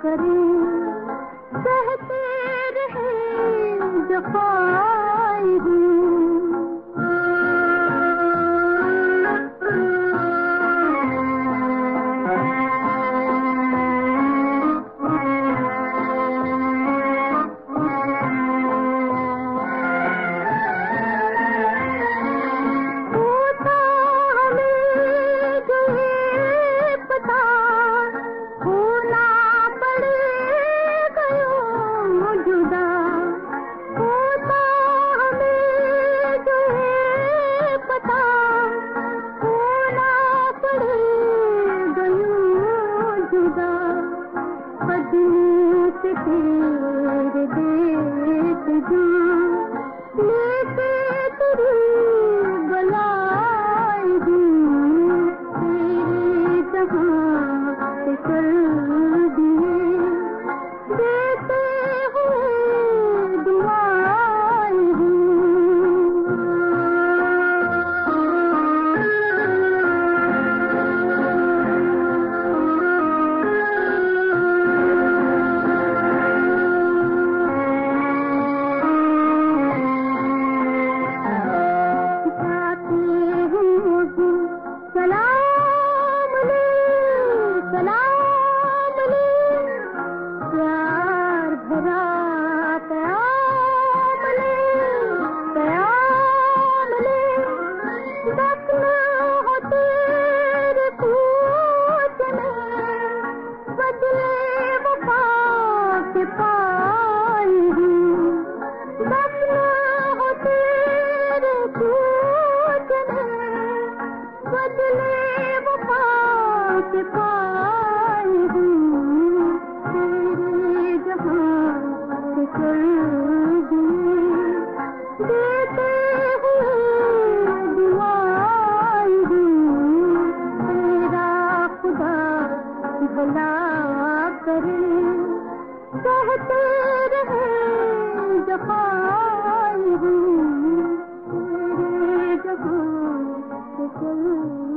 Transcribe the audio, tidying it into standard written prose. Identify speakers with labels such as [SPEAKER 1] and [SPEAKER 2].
[SPEAKER 1] करें, कहते रहे जफाई से तेरे देख जान लेके तेरी बलाई दूं, तेरे जहां से कर दिए देते हुए दुआएं हूँ। सलाम ले, सलाम ले, प्यार भरा प्याम ले, प्याम ले, दफना हो तेरे पूछ में, बदले वफा के पाई हूँ, दफना हो तेरे पूछ में, बदले वफा के पाई हूँ, तेरे जहां से चल दिए देते हुए दुआएं हूँ। तेरा खुदा भला करे, कहते रहे जफाई हूँ, तेरे जहां से चल